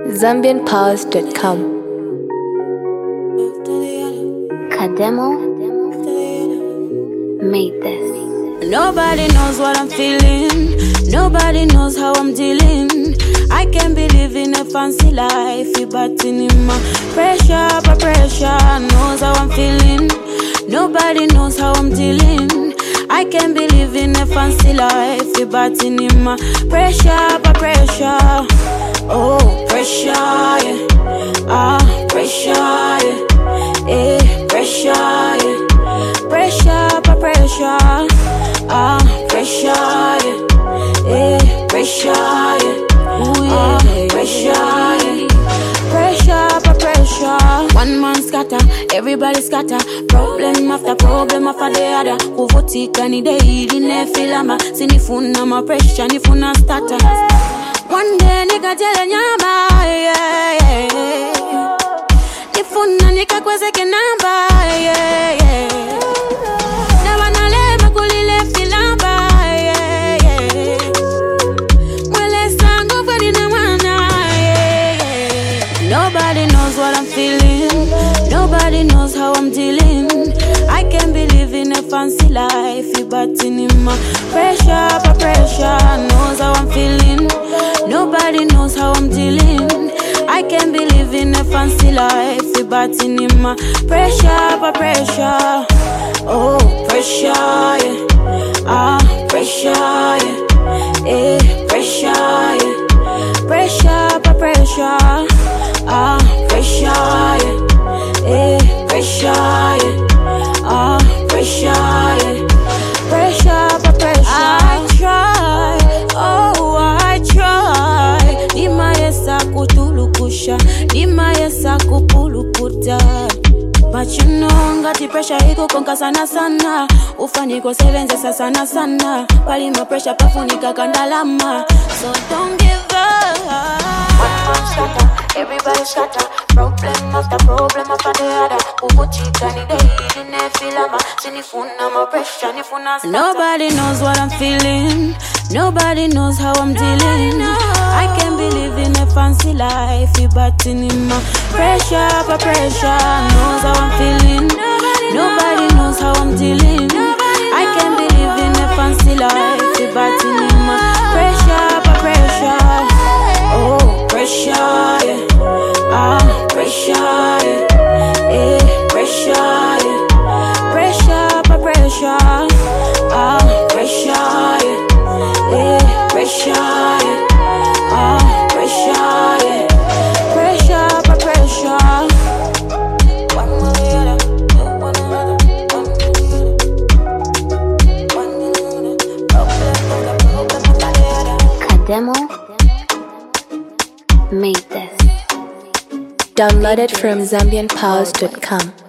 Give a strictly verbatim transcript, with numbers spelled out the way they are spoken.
zambian pause dot com. Kademo made this. Nobody knows what I'm feeling. Nobody knows how I'm dealing. I can't be living a fancy life, but in my pressure, but pressure knows how I'm feeling. Nobody knows how I'm dealing. I can't be living a fancy life, but in my pressure, but pressure. Oh, pressure, yeah. Ah, pressure, yeah. Eh, pressure, yeah. Pressure, but pressure. Ah, pressure, yeah. Eh, pressure, yeah. Ooh, yeah. Ah, pressure, yeah. Pressure, but pressure. One man scatter, everybody scatter. Problem after problem after the other. Kuvutika ni daily nefilama. Sinifuna ma pressure, nifuna starter. One day nika jele nyamba, yeah, yeah. Nifuna nika kweze ke namba, yeah, yeah. Never nalema kulile filamba, yeah, yeah. Mwele sango fadi na wana, yeah, yeah. Nobody knows what I'm feeling. Nobody knows how I'm dealing. I can't be living a fancy life, but in my pressure, but pressure knows how I'm feeling. Nobody knows how I'm dealing. I can't be living a fancy life, but in my pressure, but pressure. Oh, pressure, yeah. Ah, pressure, yeah. Eh, pressure, yeah. Pressure, but pressure. Ah, pressure, yeah. Eh, pressure, yeah. Ah, pressure, yeah. Pressure, but pressure. I try, oh, I try. Dima yesa kutulukusha, dima yesa kupulukuta. But you know, ngati pressure iko konka sana sana. Ufaniko sevenze sana sana. Pali ma pressure pafunika kandalama. So don't give up. One man scatter, everybody scatter. Problem after problem after the other. Kuvutika ni daily nefilama. Sinifuna ma pressure, nifuna starter. Nobody knows what I'm feeling. Nobody knows how I'm dealing. I can't be living a fancy life, but in my pressure, but pressure knows how I'm feeling. Nobody knows how I'm dealing. I can't be living a fancy life, but in my pressure, but pressure. Oh, pressure, yeah. Ah, pressure, yeah. Eh, pressure, yeah. Pressure, but pressure. Ah, pressure, yeah. Eh, pressure, yeah. Ah, pressure, yeah. Pressure, but pressure. One more the other, one another, one the other, one the other. Problem, problem, problem, the other. Kademo made this. Downloaded from zambian pause dot com.